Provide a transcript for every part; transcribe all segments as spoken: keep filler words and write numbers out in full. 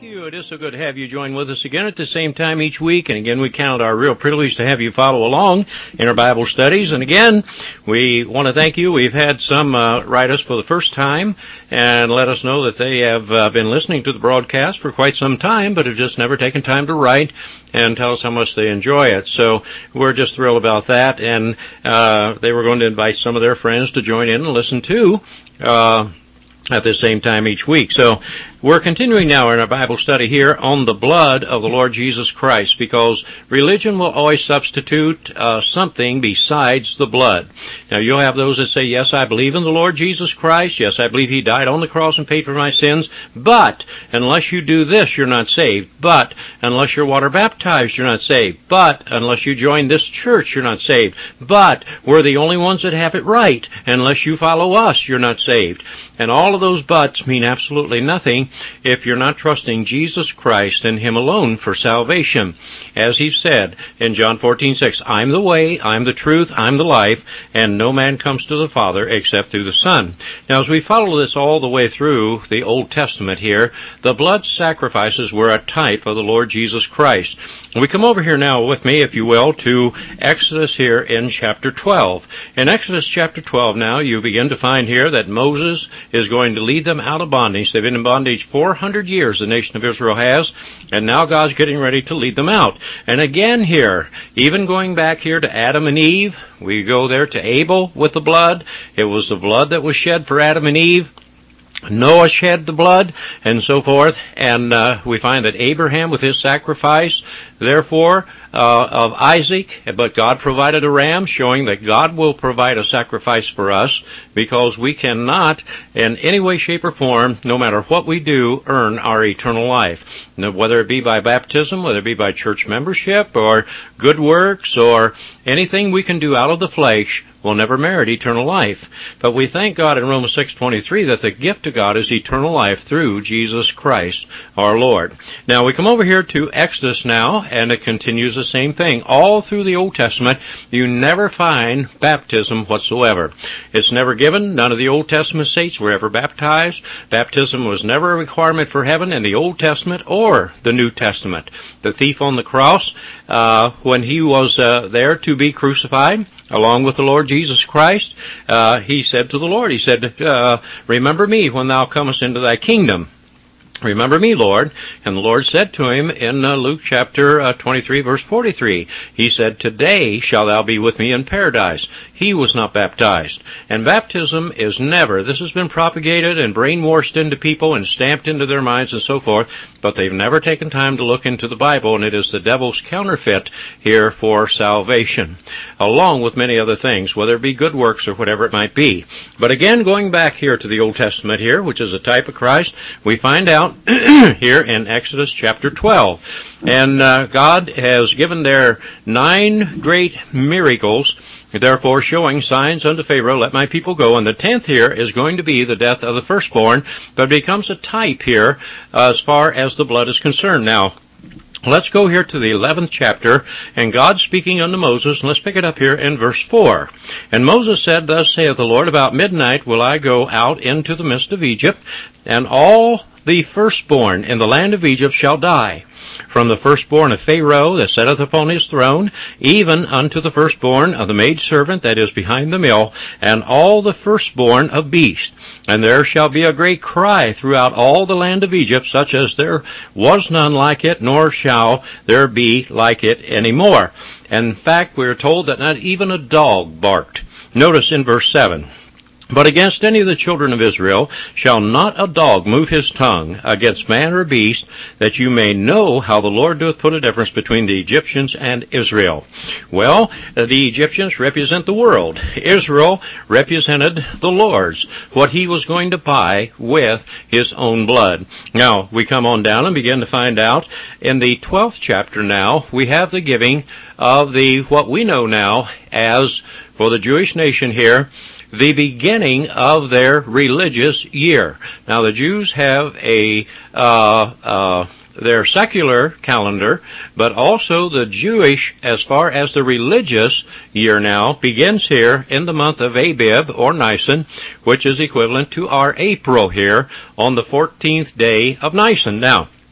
Thank you. It is so good to have you join with us again at the same time each week. And again, we count our real privilege to have you follow along in our Bible studies. And again, we want to thank you. We've had some uh, write us for the first time and let us know that they have uh, been listening to the broadcast for quite some time, but have just never taken time to write and tell us how much they enjoy it. So we're just thrilled about that. And uh, they were going to invite some of their friends to join in and listen too uh, at the same time each week. So we're continuing now in our Bible study here on the blood of the Lord Jesus Christ, because religion will always substitute uh, something besides the blood. Now, you'll have those that say, yes, I believe in the Lord Jesus Christ. Yes, I believe He died on the cross and paid for my sins. But unless you do this, you're not saved. But unless you're water baptized, you're not saved. But unless you join this church, you're not saved. But we're the only ones that have it right. Unless you follow us, you're not saved. And all of those buts mean absolutely nothing if you're not trusting Jesus Christ and Him alone for salvation. As He said in John fourteen six, I'm the way, I'm the truth, I'm the life, and no man comes to the Father except through the Son. Now, as we follow this all the way through the Old Testament here, the blood sacrifices were a type of the Lord Jesus Christ. We come over here now with me, if you will, to Exodus here in chapter twelve. In Exodus chapter twelve now, you begin to find here that Moses is going to lead them out of bondage. They've been in bondage four hundred years, the nation of Israel has, and now God's getting ready to lead them out. And again here, even going back here to Adam and Eve, we go there to Abel with the blood. It was the blood that was shed for Adam and Eve. Noah shed the blood, and so forth, and uh, we find that Abraham with his sacrifice, therefore, uh, of Isaac, but God provided a ram, showing that God will provide a sacrifice for us, because we cannot, in any way, shape, or form, no matter what we do, earn our eternal life. Now, whether it be by baptism, whether it be by church membership, or good works, or anything we can do out of the flesh, will never merit eternal life. But we thank God in Romans six twenty-three that the gift of God is eternal life through Jesus Christ our Lord. Now we come over here to Exodus now, and it continues the same thing. All through the Old Testament, you never find baptism whatsoever. It's never given. None of the Old Testament saints were ever baptized. Baptism was never a requirement for heaven in the Old Testament or the New Testament. The thief on the cross, uh, when he was uh, there to be crucified, along with the Lord Jesus Christ, uh, he said to the Lord, he said, uh, remember me when thou comest into thy kingdom. Remember me, Lord. And the Lord said to him in uh, Luke chapter uh, twenty-three, verse forty-three, He said, today shalt thou be with me in paradise. He was not baptized. And baptism is never, this has been propagated and brainwashed into people and stamped into their minds and so forth, but they've never taken time to look into the Bible, and it is the devil's counterfeit here for salvation, along with many other things, whether it be good works or whatever it might be. But again, going back here to the Old Testament here, which is a type of Christ, we find out here in Exodus chapter twelve. And uh, God has given there nine great miracles, therefore showing signs unto Pharaoh, let my people go. And the tenth here is going to be the death of the firstborn, but it becomes a type here uh, as far as the blood is concerned. Now, let's go here to the eleventh chapter, and God speaking unto Moses, and let's pick it up here in verse four. And Moses said, thus saith the Lord, about midnight will I go out into the midst of Egypt, and all the firstborn in the land of Egypt shall die, from the firstborn of Pharaoh that sitteth upon his throne, even unto the firstborn of the maidservant that is behind the mill, and all the firstborn of beasts. And there shall be a great cry throughout all the land of Egypt, such as there was none like it, nor shall there be like it any more. And in fact, we are told that not even a dog barked. Notice in verse seven. But against any of the children of Israel shall not a dog move his tongue against man or beast, that you may know how the Lord doth put a difference between the Egyptians and Israel. Well, the Egyptians represent the world. Israel represented the Lord's, what He was going to buy with His own blood. Now, we come on down and begin to find out in the twelfth chapter now, we have the giving of the, what we know now as, for the Jewish nation here, the beginning of their religious year. Now, the Jews have a uh, uh, their secular calendar, but also the Jewish, as far as the religious year now, begins here in the month of Abib, or Nisan, which is equivalent to our April here, on the fourteenth day of Nisan. Now,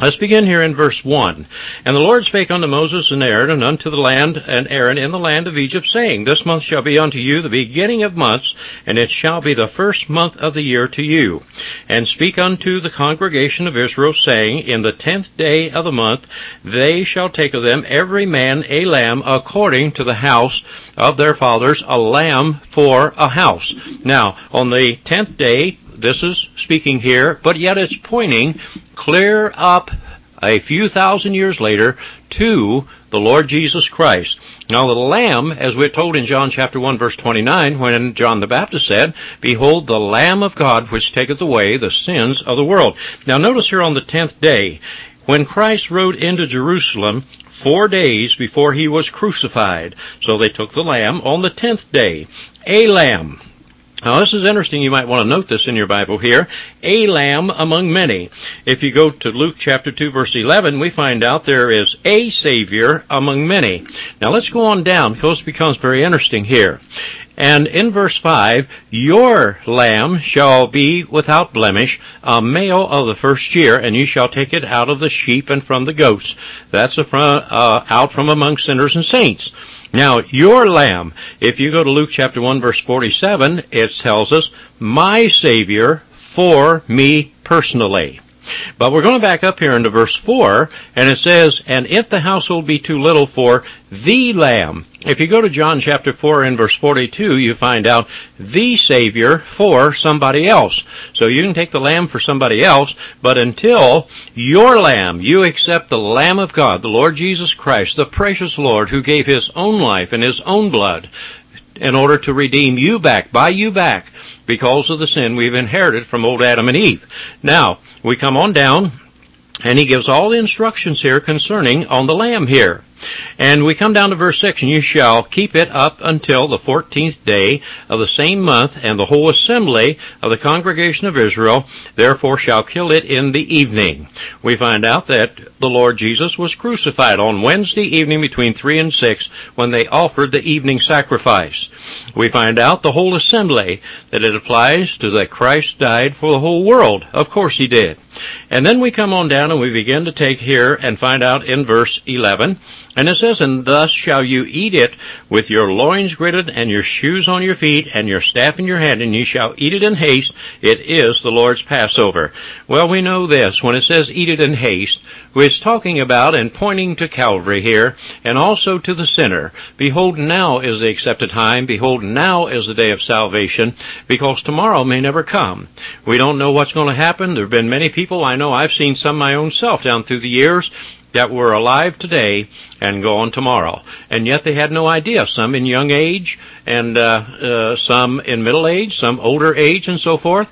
Let's begin here in verse one. And the Lord spake unto Moses and Aaron, and unto the land, and Aaron in the land of Egypt, saying, This month shall be unto you the beginning of months, and it shall be the first month of the year to you. And speak unto the congregation of Israel, saying, In the tenth day of the month they shall take of them every man a lamb according to the house of their fathers, a lamb for a house. Now, on the tenth day, this is speaking here, but yet it's pointing clear up a few thousand years later to the Lord Jesus Christ. Now the Lamb, as we're told in John chapter one verse twenty-nine, when John the Baptist said, Behold the Lamb of God which taketh away the sins of the world. Now notice here on the tenth day, when Christ rode into Jerusalem four days before he was crucified. So they took the Lamb on the tenth day, a lamb. Now this is interesting. You might want to note this in your Bible here. A lamb among many. If you go to Luke chapter two verse eleven, we find out there is a Savior among many. Now let's go on down because it becomes very interesting here. And in verse five, Your lamb shall be without blemish, a male of the first year, and you shall take it out of the sheep and from the goats. That's a from, uh, out from among sinners and saints. Now, your lamb, if you go to Luke chapter one verse forty-seven, it tells us, My Savior for me personally. But we're going to back up here into verse four, and it says, And if the household be too little for the lamb. If you go to John chapter four and verse forty-two, you find out the Savior for somebody else. So you can take the lamb for somebody else, but until your lamb, you accept the Lamb of God, the Lord Jesus Christ, the precious Lord who gave his own life and his own blood in order to redeem you back, buy you back, because of the sin we've inherited from old Adam and Eve. Now, we come on down, and he gives all the instructions here concerning on the lamb here. And we come down to verse six, And you shall keep it up until the fourteenth day of the same month, and the whole assembly of the congregation of Israel therefore shall kill it in the evening. We find out that the Lord Jesus was crucified on Wednesday evening between three and six when they offered the evening sacrifice. We find out the whole assembly, that it applies to that Christ died for the whole world. Of course he did. And then we come on down and we begin to take here and find out in verse eleven, and it says, And thus shall you eat it with your loins girded and your shoes on your feet and your staff in your hand, and ye shall eat it in haste. It is the Lord's Passover. Well, we know this. When it says eat it in haste, it's talking about and pointing to Calvary here, and also to the sinner. Behold, now is the accepted time. Behold, now is the day of salvation, because tomorrow may never come. We don't know what's going to happen. There have been many people, I know I've seen some my own self down through the years, that were alive today and gone tomorrow. And yet they had no idea. Some in young age, and uh, uh, some in middle age, some older age, and so forth.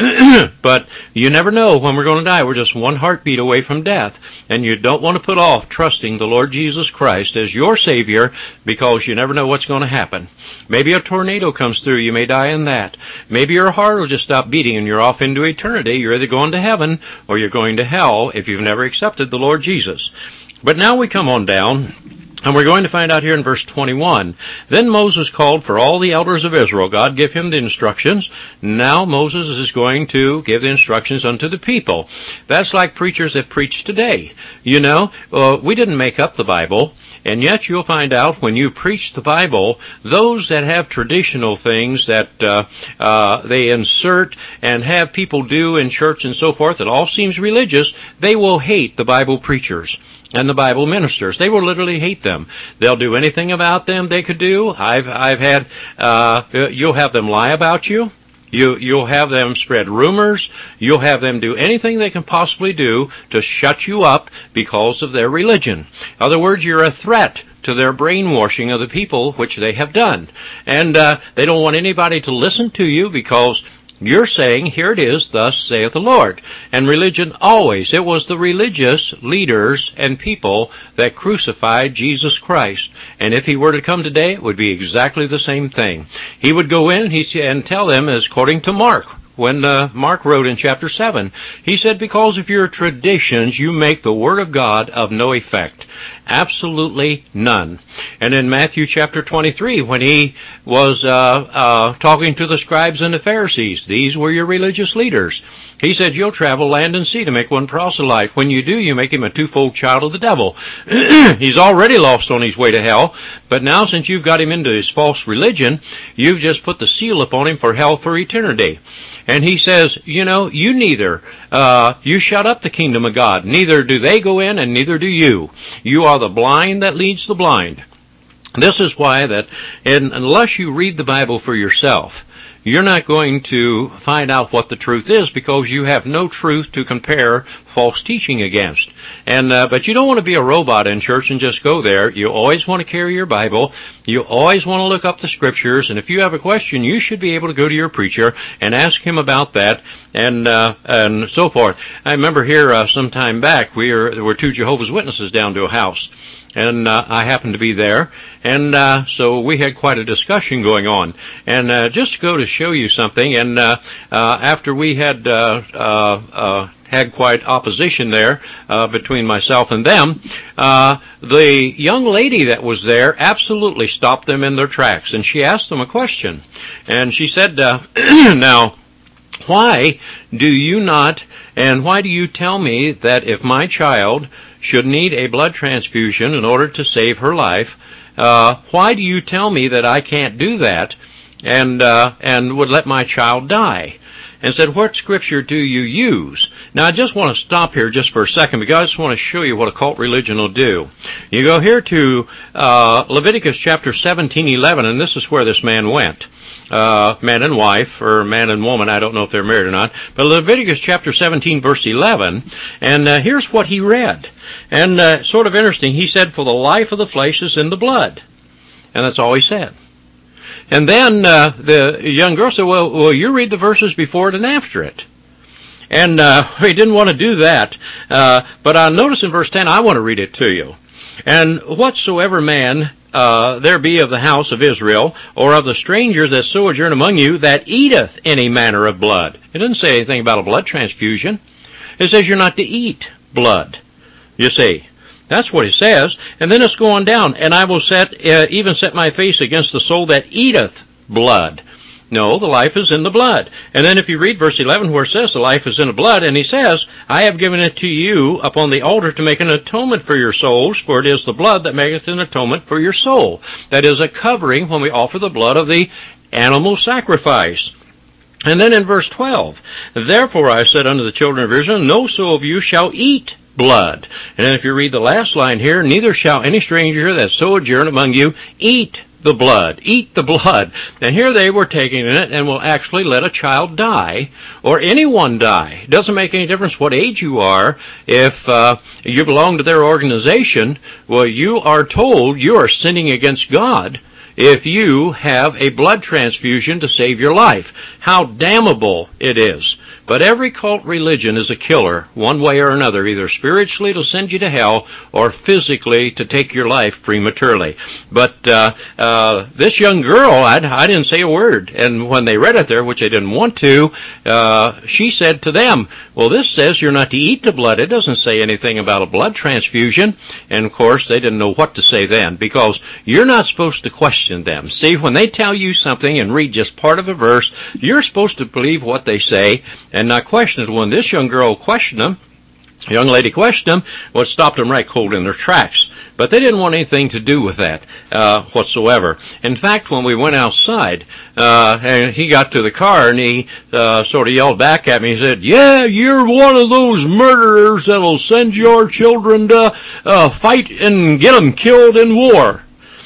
But you never know when we're going to die. We're just one heartbeat away from death. And you don't want to put off trusting the Lord Jesus Christ as your Savior, because you never know what's going to happen. Maybe a tornado comes through. You may die in that. Maybe your heart will just stop beating and you're off into eternity. You're either going to heaven or you're going to hell if you've never accepted the Lord Jesus. But now we come on down, and we're going to find out here in verse twenty-one. Then Moses called for all the elders of Israel. God gave him the instructions. Now Moses is going to give the instructions unto the people. That's like preachers that preach today. You know, uh, we didn't make up the Bible. And yet you'll find out when you preach the Bible, those that have traditional things that uh, uh, they insert and have people do in church and so forth, it all seems religious, they will hate the Bible preachers and the Bible ministers. They will literally hate them. They'll do anything about them they could do. I've I've had, uh, you'll have them lie about you. You, you'll have them spread rumors. You'll have them do anything they can possibly do to shut you up because of their religion. In other words, you're a threat to their brainwashing of the people, which they have done. And uh, they don't want anybody to listen to you because you're saying, here it is, thus saith the Lord. And religion always, it was the religious leaders and people that crucified Jesus Christ. And if he were to come today, it would be exactly the same thing. He would go in and tell them, as according to Mark, when uh, Mark wrote in chapter seven, he said, because of your traditions, you make the word of God of no effect. Absolutely none. And in Matthew chapter twenty-three, when he was uh, uh, talking to the scribes and the Pharisees, these were your religious leaders. He said, you'll travel land and sea to make one proselyte. When you do, you make him a twofold child of the devil. He's already lost on his way to hell, but now since you've got him into his false religion, you've just put the seal upon him for hell for eternity. And he says, you know, you neither, uh, you shut up the kingdom of God. Neither do they go in and neither do you. You are the blind that leads the blind. This is why that, and unless you read the Bible for yourself, you're not going to find out what the truth is because you have no truth to compare false teaching against. And uh, but you don't want to be a robot in church and just go there. You always want to carry your Bible. You always want to look up the Scriptures. And if you have a question, you should be able to go to your preacher and ask him about that and uh, and so forth. I remember here uh, some time back, we were, there were two Jehovah's Witnesses down to a house. And uh, I happened to be there, and uh, so we had quite a discussion going on. And uh, just to go to show you something, and uh, uh, after we had uh, uh, uh, had quite opposition there uh, between myself and them, uh, the young lady that was there absolutely stopped them in their tracks, and she asked them a question. And she said, uh, now, why do you not, and why do you tell me that if my child should need a blood transfusion in order to save her life, uh, why do you tell me that I can't do that and uh, and would let my child die? And said, what scripture do you use? Now, I just want to stop here just for a second because I just want to show you what occult religion will do. You go here to uh, Leviticus chapter seventeen eleven, and this is where this man went. Uh, man and wife, or man and woman, I don't know if they're married or not, but Leviticus chapter seventeen verse eleven, and uh, here's what he read. And uh, sort of interesting, he said, for the life of the flesh is in the blood. And that's all he said. And then uh, the young girl said, well, well, you read the verses before it and after it. And uh, he didn't want to do that. Uh, but I notice in verse ten, I want to read it to you. And whatsoever man uh, there be of the house of Israel, or of the strangers that sojourn among you, that eateth any manner of blood. It doesn't say anything about a blood transfusion. It says you're not to eat blood. You see, that's what it says. And then it's going down. And I will set, uh, even set my face against the soul that eateth blood. No, the life is in the blood. And then if you read verse eleven where it says the life is in the blood, and he says, I have given it to you upon the altar to make an atonement for your souls, for it is the blood that maketh an atonement for your soul. That is a covering when we offer the blood of the animal sacrifice. And then in verse twelve, therefore I said unto the children of Israel, no soul of you shall eat blood. And then if you read the last line here, neither shall any stranger that sojourn among you eat the blood. Eat the blood. And here they were taking it and will actually let a child die, or anyone die. It doesn't make any difference what age you are. If uh, you belong to their organization, well, you are told you are sinning against God if you have a blood transfusion to save your life. How damnable it is. But every cult religion is a killer, one way or another, either spiritually to send you to hell or physically to take your life prematurely. But uh, uh, this young girl, I, I didn't say a word. And when they read it there, which they didn't want to, uh, she said to them, well, this says you're not to eat the blood. It doesn't say anything about a blood transfusion. And, of course, they didn't know what to say then, because you're not supposed to question them. See, when they tell you something and read just part of a verse, you're supposed to believe what they say and not question it. When this young girl questioned them, young lady questioned them, well, it stopped them right cold in their tracks. But they didn't want anything to do with that uh, whatsoever. In fact, when we went outside, uh, and he got to the car, and he uh, sort of yelled back at me. He said, yeah, you're one of those murderers that'll send your children to uh, fight and get them killed in war.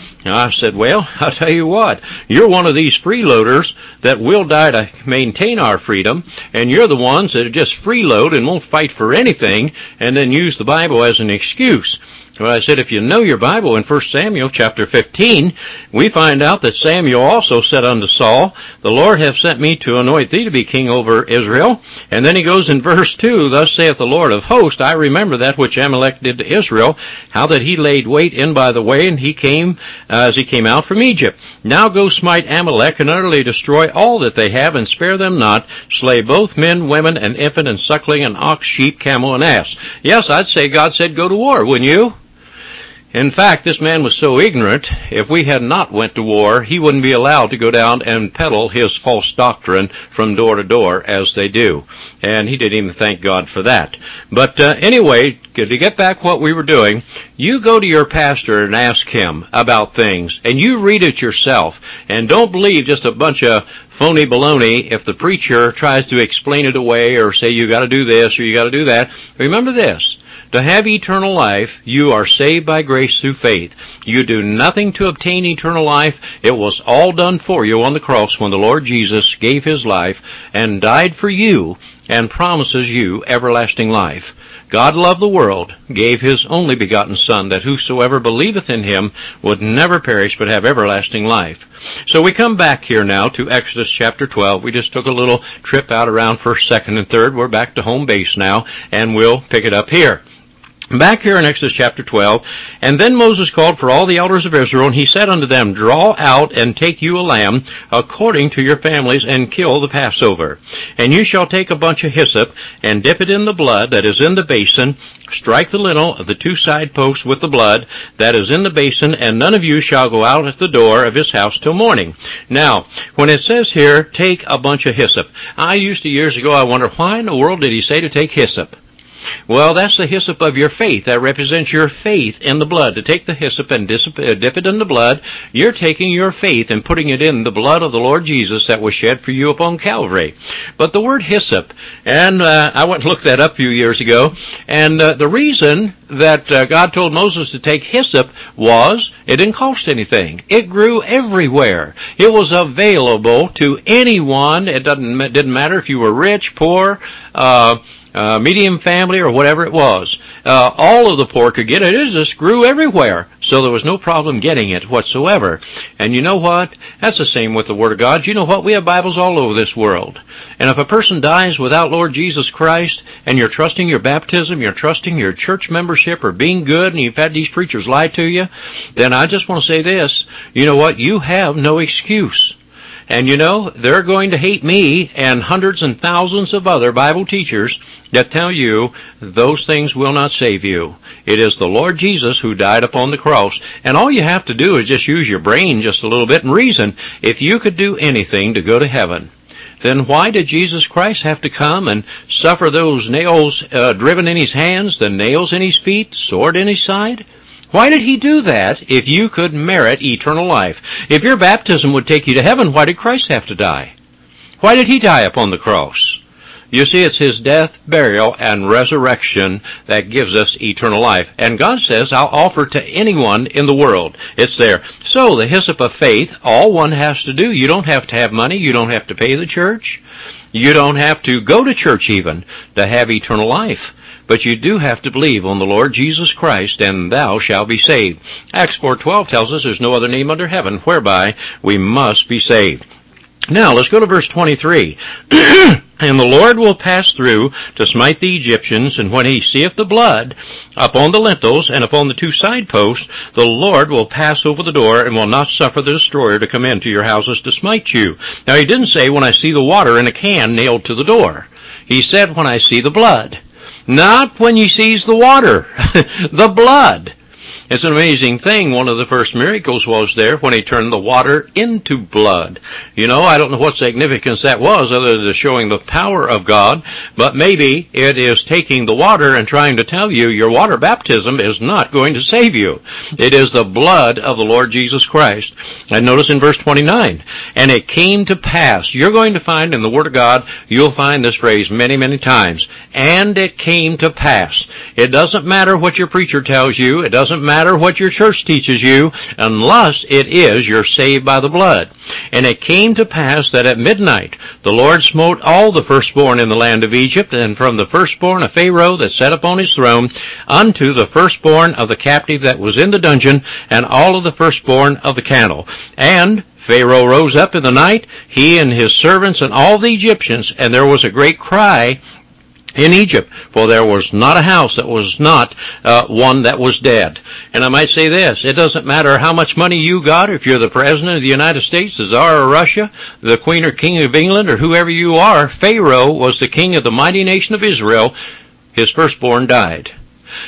I said, well, I'll tell you what, you're one of these freeloaders that will die to maintain our freedom, and you're the ones that just freeload and won't fight for anything and then use the Bible as an excuse. Well, I said, if you know your Bible in First Samuel chapter fifteen, we find out that Samuel also said unto Saul, the Lord hath sent me to anoint thee to be king over Israel. And then he goes in verse two, thus saith the Lord of hosts, I remember that which Amalek did to Israel, how that he laid wait in by the way, and he came uh, as he came out from Egypt. Now go smite Amalek, and utterly destroy all that they have, and spare them not. Slay both men, women, and infant, and suckling, and ox, sheep, camel, and ass. Yes, I'd say God said go to war, wouldn't you? In fact, this man was so ignorant, if we had not went to war, he wouldn't be allowed to go down and peddle his false doctrine from door to door as they do. And he didn't even thank God for that. But uh, anyway, to get back what we were doing, you go to your pastor and ask him about things, and you read it yourself, and don't believe just a bunch of phony baloney if the preacher tries to explain it away or say you got to do this or you got to do that. Remember this. To have eternal life, you are saved by grace through faith. You do nothing to obtain eternal life. It was all done for you on the cross when the Lord Jesus gave his life and died for you and promises you everlasting life. God loved the world, gave his only begotten Son, that whosoever believeth in him would never perish but have everlasting life. So we come back here now to Exodus chapter twelve. We just took a little trip out around first, second, and third. We're back to home base now, and we'll pick it up here. Back here in Exodus chapter twelve, and then Moses called for all the elders of Israel, and he said unto them, Draw out and take you a lamb according to your families, and kill the Passover. And you shall take a bunch of hyssop, and dip it in the blood that is in the basin, strike the lintel of the two side posts with the blood that is in the basin, and none of you shall go out at the door of his house till morning. Now, when it says here, take a bunch of hyssop, I used to years ago, I wonder, why in the world did he say to take hyssop? Well, that's the hyssop of your faith. That represents your faith in the blood. To take the hyssop and dip it in the blood, you're taking your faith and putting it in the blood of the Lord Jesus that was shed for you upon Calvary. But the word hyssop, and uh, I went and looked that up a few years ago, and uh, the reason that uh, God told Moses to take hyssop was it didn't cost anything. It grew everywhere. It was available to anyone. It doesn't it didn't matter if you were rich, poor, uh Uh, medium family or whatever it was. Uh, all of the poor could get it. It just grew everywhere. So there was no problem getting it whatsoever. And you know what? That's the same with the Word of God. You know what? We have Bibles all over this world. And if a person dies without Lord Jesus Christ, and you're trusting your baptism, you're trusting your church membership, or being good, and you've had these preachers lie to you, then I just want to say this. You know what? You have no excuse. And you know, they're going to hate me and hundreds and thousands of other Bible teachers that tell you those things will not save you. It is the Lord Jesus who died upon the cross. And all you have to do is just use your brain just a little bit and reason. If you could do anything to go to heaven, then why did Jesus Christ have to come and suffer those nails uh, driven in his hands, the nails in his feet, sword in his side? Why did he do that if you could merit eternal life? If your baptism would take you to heaven, why did Christ have to die? Why did he die upon the cross? You see, it's his death, burial, and resurrection that gives us eternal life. And God says, I'll offer to anyone in the world. It's there. So, the hyssop of faith, all one has to do, you don't have to have money, you don't have to pay the church, you don't have to go to church even to have eternal life. But you do have to believe on the Lord Jesus Christ, and thou shalt be saved. Acts four twelve tells us there's no other name under heaven whereby we must be saved. Now, let's go to verse twenty-three. And the Lord will pass through to smite the Egyptians, and when he seeth the blood upon the lintels and upon the two side posts, the Lord will pass over the door and will not suffer the destroyer to come into your houses to smite you. Now, he didn't say, when I see the water in a can nailed to the door. He said, when I see the blood. Not when he sees the water, the blood. It's an amazing thing. One of the first miracles was there when he turned the water into blood. You know, I don't know what significance that was other than showing the power of God, but maybe it is taking the water and trying to tell you your water baptism is not going to save you. It is the blood of the Lord Jesus Christ. And notice in verse twenty-nine, and it came to pass. You're going to find in the Word of God, you'll find this phrase many, many times. And it came to pass. It doesn't matter what your preacher tells you. It doesn't matter what your church teaches you, unless it is you're saved by the blood. And it came to pass that at midnight the Lord smote all the firstborn in the land of Egypt, and from the firstborn of Pharaoh that sat upon his throne, unto the firstborn of the captive that was in the dungeon, and all of the firstborn of the cattle. And Pharaoh rose up in the night, he and his servants and all the Egyptians, and there was a great cry in Egypt, for there was not a house that was not uh, one that was dead. And I might say this, it doesn't matter how much money you got, if you're the President of the United States, the Tsar of Russia, the Queen or King of England, or whoever you are, Pharaoh was the king of the mighty nation of Israel. His firstborn died.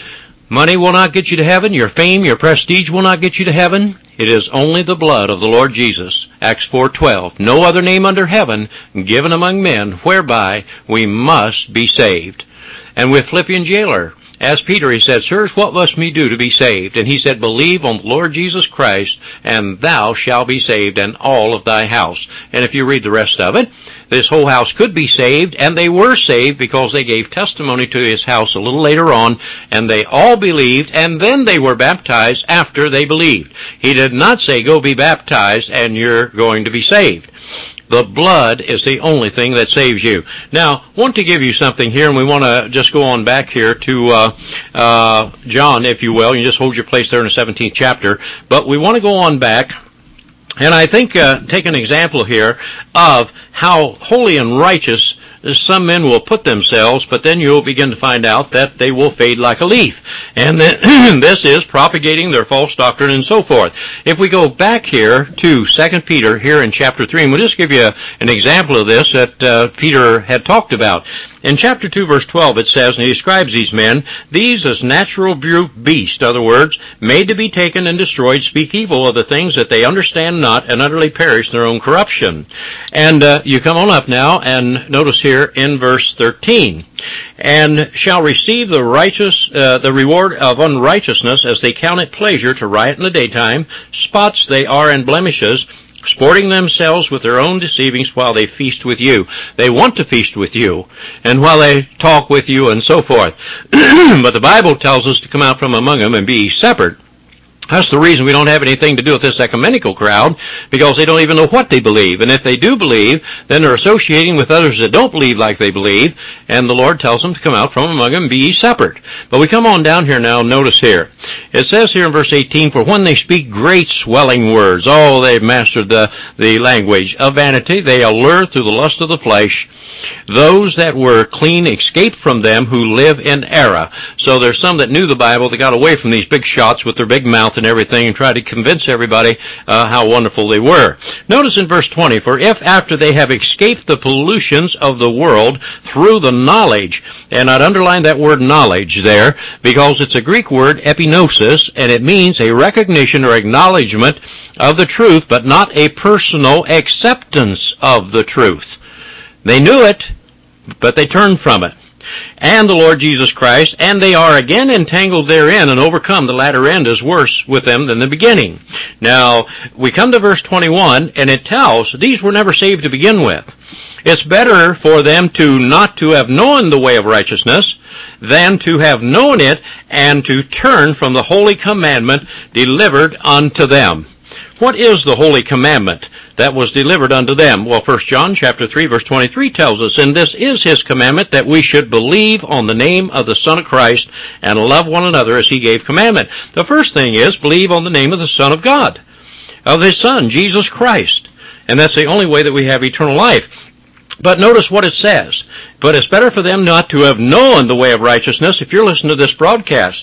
Money will not get you to heaven. Your fame, your prestige will not get you to heaven. It is only the blood of the Lord Jesus. Acts four twelve. No other name under heaven given among men whereby we must be saved. And with Philippian jailer, as Peter, he said, Sirs, what must me do to be saved? And he said, Believe on the Lord Jesus Christ, and thou shalt be saved, and all of thy house. And if you read the rest of it, this whole house could be saved, and they were saved because they gave testimony to his house a little later on, and they all believed, and then they were baptized after they believed. He did not say, go be baptized, and you're going to be saved. The blood is the only thing that saves you. Now, I want to give you something here, and we want to just go on back here to uh, uh, John, if you will. You just hold your place there in the seventeenth chapter. But we want to go on back, and I think uh, take an example here of how holy and righteous some men will put themselves, but then you'll begin to find out that they will fade like a leaf. And then, this is propagating their false doctrine and so forth. If we go back here to Second Peter here in chapter three, and we'll just give you a, an example of this that uh, Peter had talked about. In chapter two, verse twelve, it says, and he describes these men, these as natural beasts, in other words, made to be taken and destroyed, speak evil of the things that they understand not, and utterly perish in their own corruption. And uh, you come on up now, and notice here in verse thirteen, and shall receive the righteous, uh, the reward of unrighteousness, as they count it pleasure to riot in the daytime, spots they are and blemishes, sporting themselves with their own deceivings while they feast with you. They want to feast with you, and while they talk with you and so forth. But the Bible tells us to come out from among them and be separate. That's the reason we don't have anything to do with this ecumenical crowd, because they don't even know what they believe. And if they do believe, then they're associating with others that don't believe like they believe, and the Lord tells them to come out from among them and be ye separate. But we come on down here now, notice here. It says here in verse eighteen, for when they speak great swelling words, oh, they've mastered the, the language of vanity, they allure through the lust of the flesh those that were clean escape from them who live in error. So there's some that knew the Bible that got away from these big shots with their big mouth and everything and tried to convince everybody uh, how wonderful they were. Notice in verse twenty, for if after they have escaped the pollutions of the world through the knowledge, and I'd underline that word knowledge there, because it's a Greek word, epinosis, and it means a recognition or acknowledgement of the truth, but not a personal acceptance of the truth. They knew it, but they turned from it. And the Lord Jesus Christ, and they are again entangled therein and overcome. The latter end is worse with them than the beginning. Now, we come to verse twenty-one, and it tells, these were never saved to begin with. It's better for them to not to have known the way of righteousness than to have known it and to turn from the holy commandment delivered unto them. What is the holy commandment that was delivered unto them? Well, First John chapter three, verse twenty-three tells us, and this is his commandment, that we should believe on the name of the Son of Christ and love one another as he gave commandment. The first thing is believe on the name of the Son of God, of his Son, Jesus Christ. And that's the only way that we have eternal life. But notice what it says. But it's better for them not to have known the way of righteousness. If you're listening to this broadcast,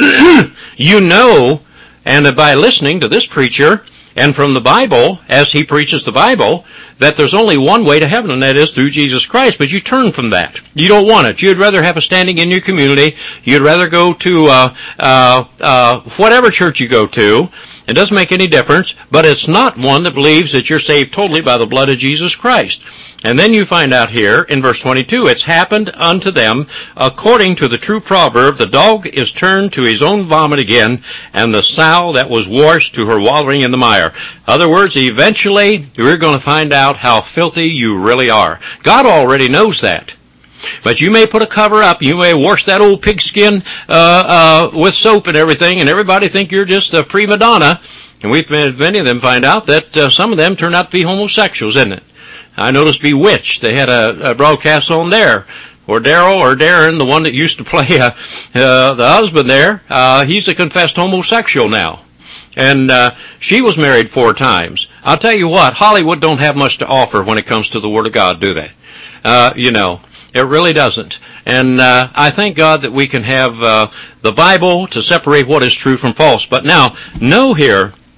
you know, and by listening to this preacher, and from the Bible, as he preaches the Bible, that there's only one way to heaven, and that is through Jesus Christ. But you turn from that. You don't want it. You'd rather have a standing in your community. You'd rather go to uh, uh, uh, whatever church you go to. It doesn't make any difference, but it's not one that believes that you're saved totally by the blood of Jesus Christ. And then you find out here in verse twenty-two, it's happened unto them according to the true proverb, the dog is turned to his own vomit again, and the sow that was washed to her wallowing in the mire. In other words, eventually you're going to find out how filthy you really are. God already knows that. But you may put a cover up, you may wash that old pigskin uh, uh, with soap and everything, and everybody think you're just a prima donna. And we've had many of them find out that uh, some of them turn out to be homosexuals, isn't it? I noticed Bewitched. They had a, a broadcast on there. Or Daryl or Darren, the one that used to play uh, uh, the husband there, uh, he's a confessed homosexual now. And uh, she was married four times. I'll tell you what, Hollywood don't have much to offer when it comes to the Word of God, do they? Uh, you know, it really doesn't. And uh, I thank God that we can have uh, the Bible to separate what is true from false. But now, know here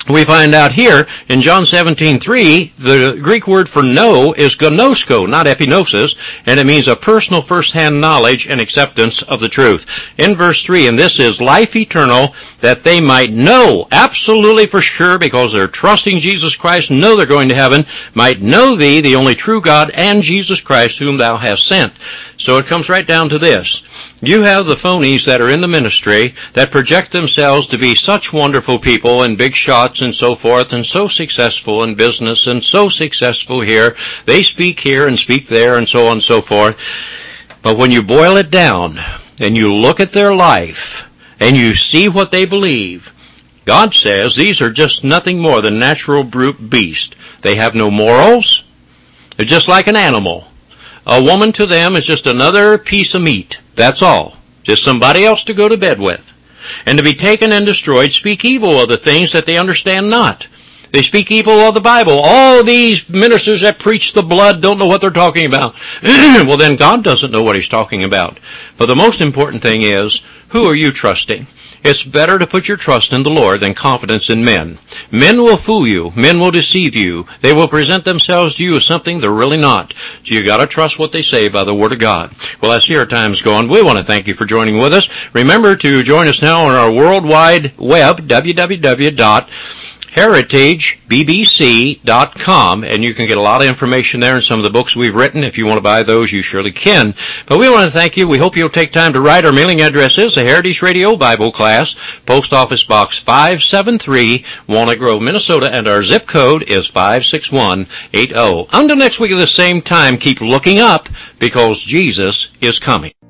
we find out here in John seventeen three, the Greek word for know is gnosko, not epinosis, and it means a personal first-hand knowledge and acceptance of the truth. In verse three, and this is life eternal, that they might know absolutely for sure, because they're trusting Jesus Christ, know they're going to heaven, might know thee, the only true God, and Jesus Christ, whom thou hast sent. So it comes right down to this. You have the phonies that are in the ministry that project themselves to be such wonderful people and big shots and so forth, and so successful in business and so successful here. They speak here and speak there and so on and so forth. But when you boil it down and you look at their life and you see what they believe, God says these are just nothing more than natural brute beast. They have no morals. They're just like an animal. A woman to them is just another piece of meat. That's all. Just somebody else to go to bed with. And to be taken and destroyed, speak evil of the things that they understand not. They speak evil of the Bible. All these ministers that preach the blood don't know what they're talking about. Well, then God doesn't know what he's talking about. But the most important thing is, who are you trusting? It's better to put your trust in the Lord than confidence in men. Men will fool you. Men will deceive you. They will present themselves to you as something they're really not. So you got to trust what they say by the Word of God. Well, I see our time's gone. We want to thank you for joining with us. Remember to join us now on our worldwide web, w w w dot heritage b b c dot com, and you can get a lot of information there and some of the books we've written. If you want to buy those, you surely can. But we want to thank you. We hope you'll take time to write. Our mailing address is the Heritage Radio Bible Class, Post Office Box five seven three, Walnut Grove, Minnesota, and our zip code is five six one eight zero. Until next week at the same time, keep looking up, because Jesus is coming.